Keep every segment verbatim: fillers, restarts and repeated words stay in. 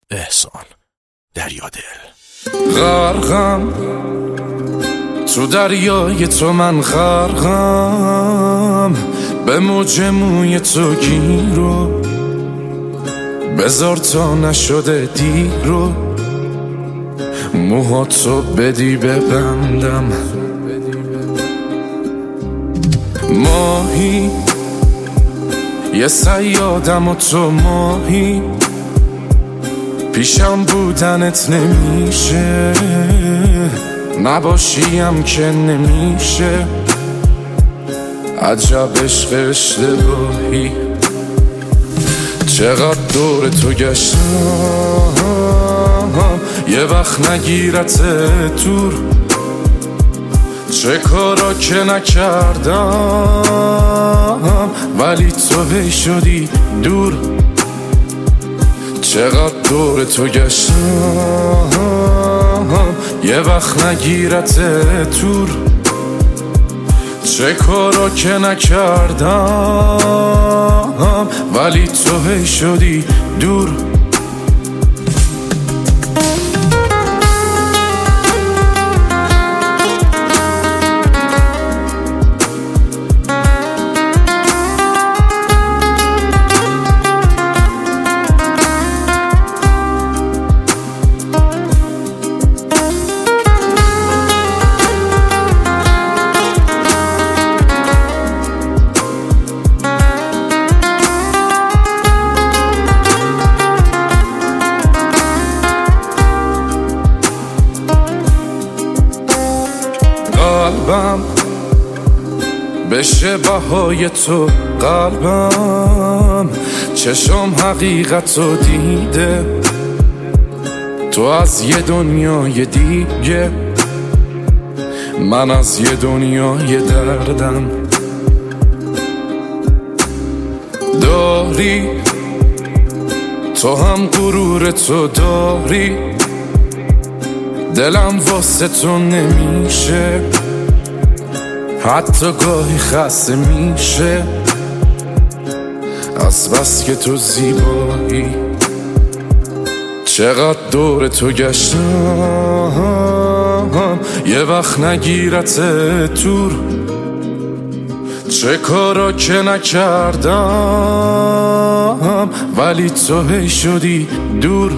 احسان دریادل. غرقم تو دریای تو، من غرقم به موج موی تو گیرو، بذار تا نشده دیرو، موهاتو بدی ببندم. ماهی یه صیادم و تو ماهی، پیشم بودنت نمیشه، نباشیم که نمیشه. عجب عشق اشتباهی، چقدر دور تو گشتم، یه وقت نگیرت دور. چه کارا که نکردم ولی تو هی شدی دور. چقدر دور تو گشتم، یه وقت نگیرت دور. چه کارا که نکردم ولی تو هی شدی دور. قلبم بشه بهای تو، قلبم چشم حقیقتو دیده. تو از یه دنیای دیگه، من از یه دنیای دردم. داری تو هم غرور تو داری، دلم واسه تو نمیشه، حتی گاهی خسته میشه از بس که تو زیبایی. چقدر دور تو گشتم، یه وقت نگیرت دور. چه کارا که نکردم ولی تو هی شدی دور.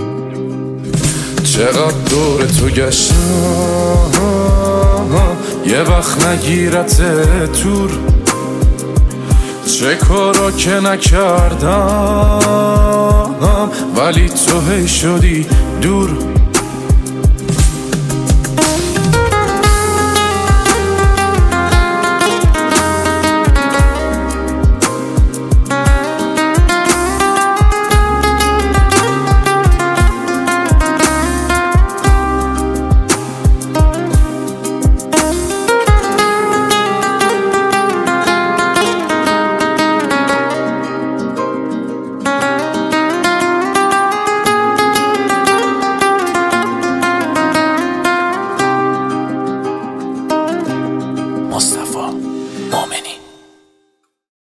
چقدر دور تو گشتم، یه وقت نگیرت دور. چه کارا که نکردم ولی تو هی شدی دور.